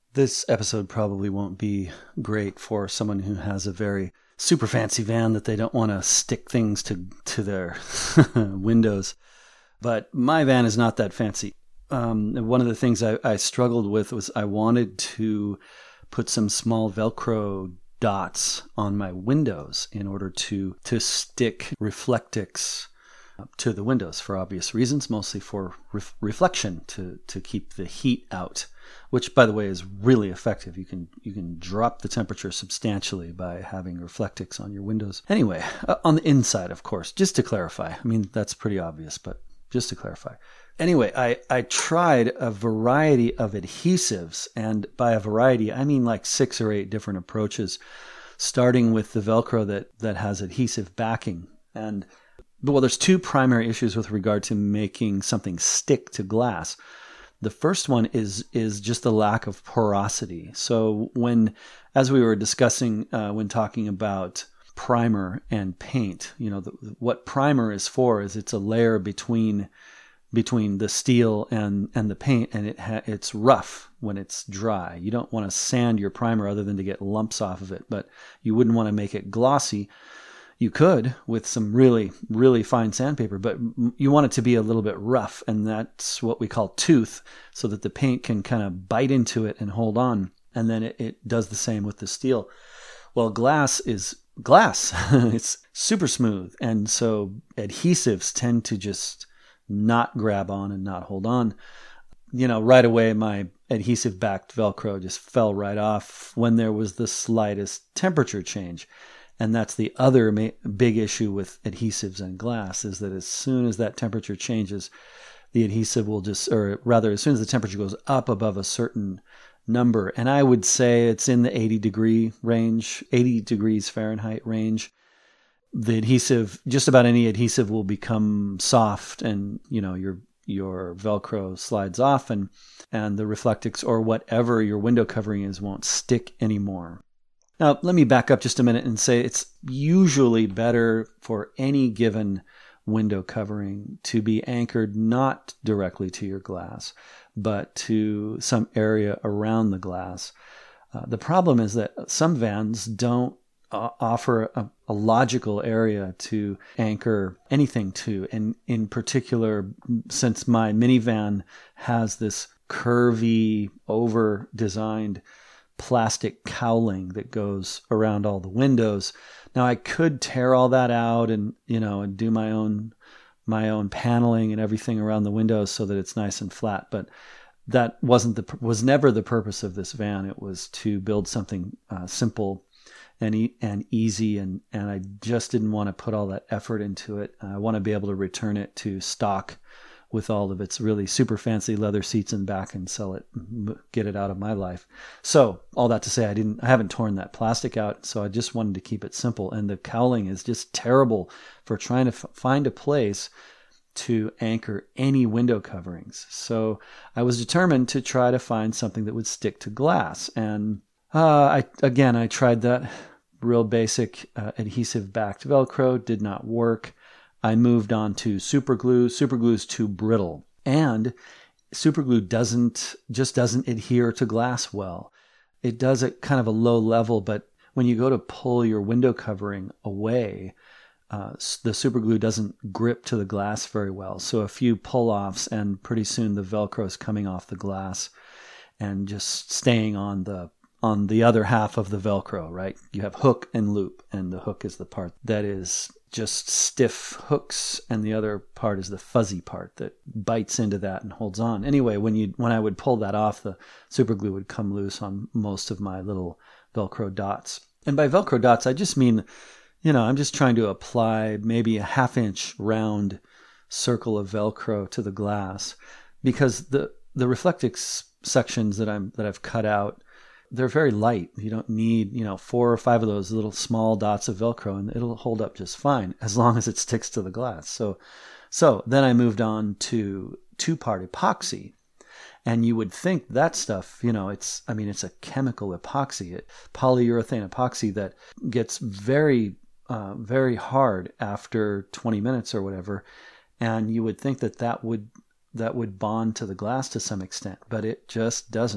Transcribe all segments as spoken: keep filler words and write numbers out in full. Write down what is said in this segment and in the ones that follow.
This episode probably won't be great for someone who has a very super fancy van that they don't want to stick things to, to their windows. But my van is not that fancy. Um, one of the things I, I struggled with was I wanted to put some small Velcro dots on my windows in order to, to stick Reflectix to the windows for obvious reasons, mostly for ref- reflection to, to keep the heat out, which, by the way, is really effective. You can you can drop the temperature substantially by having Reflectix on your windows. Anyway, uh, on the inside, of course, just to clarify. I mean, that's pretty obvious, but just to clarify. Anyway, I, I tried a variety of adhesives, and by a variety, I mean like six or eight different approaches, starting with the Velcro that, that has adhesive backing. And well, there's two primary issues with regard to making something stick to glass. The first one is is just the lack of porosity. So when, as we were discussing uh, when talking about primer and paint, you know, the, what primer is for is it's a layer between between the steel and, and the paint, and it ha- it's rough when it's dry. You don't want to sand your primer other than to get lumps off of it, but you wouldn't want to make it glossy. You could with some really, really fine sandpaper, but you want it to be a little bit rough, and that's what we call tooth, so that the paint can kind of bite into it and hold on, and then it, it does the same with the steel. Well, glass is glass. It's super smooth, and so adhesives tend to just not grab on and not hold on. You know, right away my adhesive-backed Velcro just fell right off when there was the slightest temperature change. And that's the other ma- big issue with adhesives and glass, is that as soon as that temperature changes, the adhesive will just, or rather, as soon as the temperature goes up above a certain number, and I would say it's in the eighty degree range, eighty degrees Fahrenheit range, the adhesive, just about any adhesive will become soft, and, you know, your your Velcro slides off, and, and the Reflectix or whatever your window covering is won't stick anymore. Now, let me back up just a minute and say it's usually better for any given window covering to be anchored not directly to your glass, but to some area around the glass. Uh, the problem is that some vans don't uh, offer a, a logical area to anchor anything to. And in particular, since my minivan has this curvy, over-designed plastic cowling that goes around all the windows. Now I could tear all that out and, you know, and do my own my own paneling and everything around the windows so that it's nice and flat, but that wasn't the was never the purpose of this van. It was to build something uh, simple and e- and easy, and and I just didn't want to put all that effort into it. I want to be able to return it to stock with all of its really super fancy leather seats in back and sell it, get it out of my life. So all that to say, I didn't, I haven't torn that plastic out. So I just wanted to keep it simple. And the cowling is just terrible for trying to f- find a place to anchor any window coverings. So I was determined to try to find something that would stick to glass. And uh, I again, I tried that real basic uh, adhesive backed Velcro, did not work. I moved on to super glue. Super glue is too brittle, and super glue doesn't just doesn't adhere to glass well. It does at kind of a low level, but when you go to pull your window covering away, uh, the super glue doesn't grip to the glass very well. So a few pull-offs, and pretty soon the Velcro is coming off the glass and just staying on the on the other half of the Velcro, right? You have hook and loop, and the hook is the part that is just stiff hooks, and the other part is the fuzzy part that bites into that and holds on. Anyway, when you when I would pull that off, the super glue would come loose on most of my little Velcro dots. And by Velcro dots, I just mean, you know, I'm just trying to apply maybe a half inch round circle of Velcro to the glass, because the the Reflectix sections that I'm that I've cut out, they're very light. You don't need, you know, four or five of those little small dots of Velcro, and it'll hold up just fine as long as it sticks to the glass. So, so then I moved on to two-part epoxy, and you would think that stuff, you know, it's, I mean, it's a chemical epoxy, it, polyurethane epoxy that gets very, uh, very hard after twenty minutes or whatever, and you would think that that would that would bond to the glass to some extent, but it just doesn't.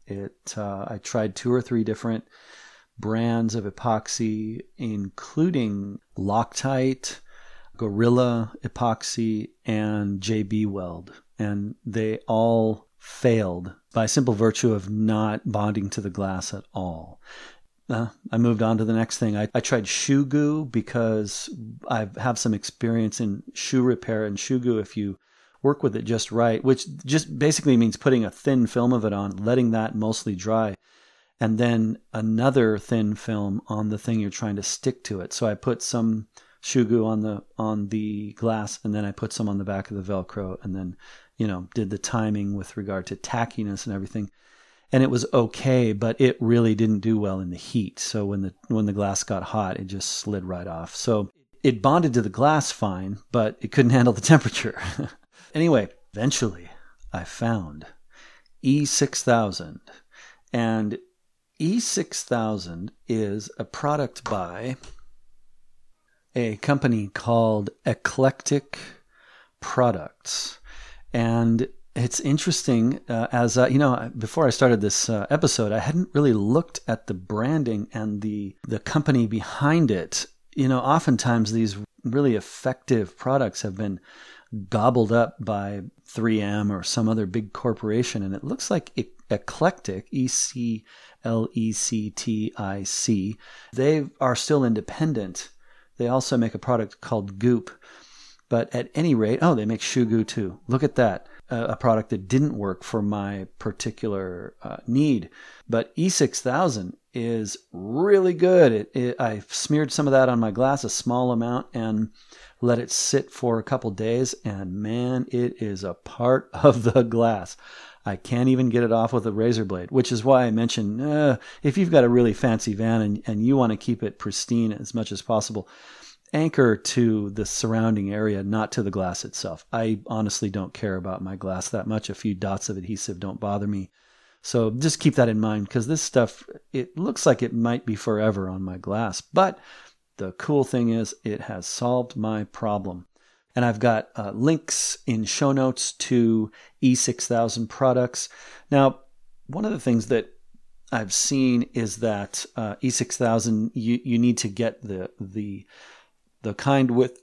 It uh, I tried two or three different brands of epoxy, including Loctite, Gorilla Epoxy, and J B Weld. And they all failed by simple virtue of not bonding to the glass at all. Uh, I moved on to the next thing. I, I tried shoe goo because I have some experience in shoe repair. And shoe goo, if you work with it just right, which just basically means putting a thin film of it on, letting that mostly dry, and then another thin film on the thing you're trying to stick to it. So I put some shoe goo on the on the glass, and then I put some on the back of the Velcro, and then, you know, did the timing with regard to tackiness and everything. And it was okay, but it really didn't do well in the heat. So when the when the glass got hot, it just slid right off. So it bonded to the glass fine, but it couldn't handle the temperature. Anyway, eventually I found E six thousand. And E six thousand is a product by a company called Eclectic Products. And it's interesting, uh, as uh, you know, before I started this uh, episode, I hadn't really looked at the branding and the the company behind it. You know, oftentimes these really effective products have been gobbled up by three M or some other big corporation, and it looks like e- Eclectic, E C L E C T I C, they are still independent. They also make a product called Goop. But at any rate, oh, they make shoe goo too. Look at that. Uh, a product that didn't work for my particular uh, need. But E six thousand is really good. It, it, I smeared some of that on my glass, a small amount, and let it sit for a couple days. And man, it is a part of the glass. I can't even get it off with a razor blade, which is why I mentioned uh, if you've got a really fancy van and, and you want to keep it pristine as much as possible, anchor to the surrounding area, not to the glass itself. I honestly don't care about my glass that much. A few dots of adhesive don't bother me. So just keep that in mind, because this stuff, it looks like it might be forever on my glass. But the cool thing is it has solved my problem. And I've got uh, links in show notes to E six thousand products. Now, one of the things that I've seen is that uh, E six thousand, you, you need to get the the the kind with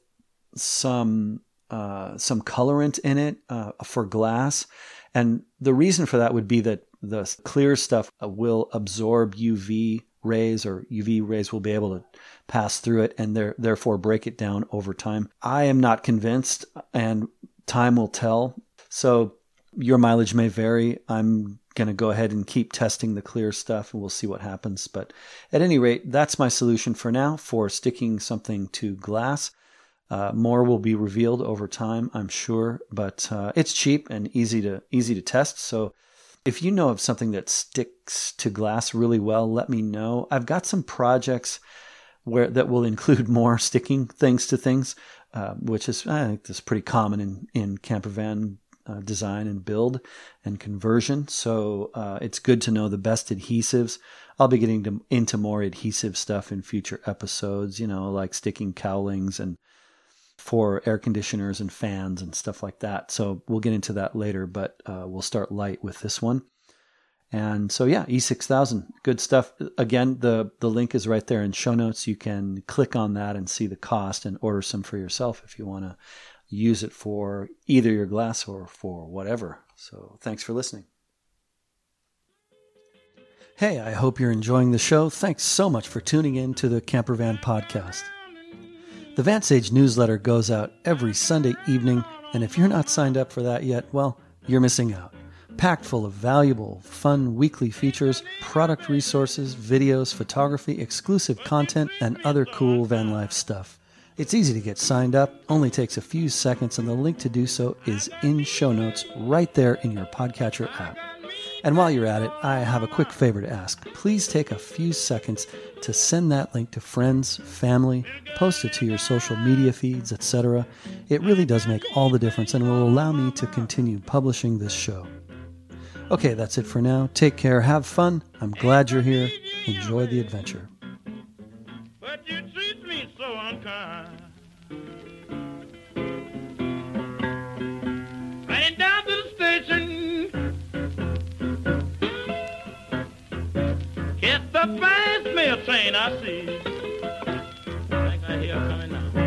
some uh, some colorant in it uh, for glass. And the reason for that would be that the clear stuff will absorb U V rays, or U V rays will be able to pass through it and there, therefore break it down over time. I am not convinced, and time will tell. So your mileage may vary. I'm going to go ahead and keep testing the clear stuff, and we'll see what happens. But at any rate, that's my solution for now for sticking something to glass. Uh, more will be revealed over time, I'm sure, but uh, it's cheap and easy to easy to test. So if you know of something that sticks to glass really well, let me know. I've got some projects where that will include more sticking things to things, uh, which is, I think, this is pretty common in in camper van uh, design and build and conversion. So uh, it's good to know the best adhesives. I'll be getting to, into more adhesive stuff in future episodes, you know, like sticking cowlings and for air conditioners and fans and stuff like that. So we'll get into that later, but uh, we'll start light with this one. And so, yeah, E six thousand, good stuff. Again, the, the link is right there in show notes. You can click on that and see the cost and order some for yourself if you want to use it for either your glass or for whatever. So thanks for listening. Hey, I hope you're enjoying the show. Thanks so much for tuning in to the Camper Van Podcast. The Van Sage newsletter goes out every Sunday evening, and if you're not signed up for that yet, well, you're missing out. Packed full of valuable, fun weekly features, product resources, videos, photography, exclusive content, and other cool van life stuff. It's easy to get signed up, only takes a few seconds, and the link to do so is in show notes right there in your podcatcher app. And while you're at it, I have a quick favor to ask. Please take a few seconds to send that link to friends, family, post it to your social media feeds, et cetera. It really does make all the difference and will allow me to continue publishing this show. Okay, that's it for now. Take care, have fun. I'm glad you're here. Enjoy the adventure. But you treat me so unkind. Riding down to the station, a fast mail train I see. I think I hear it coming now.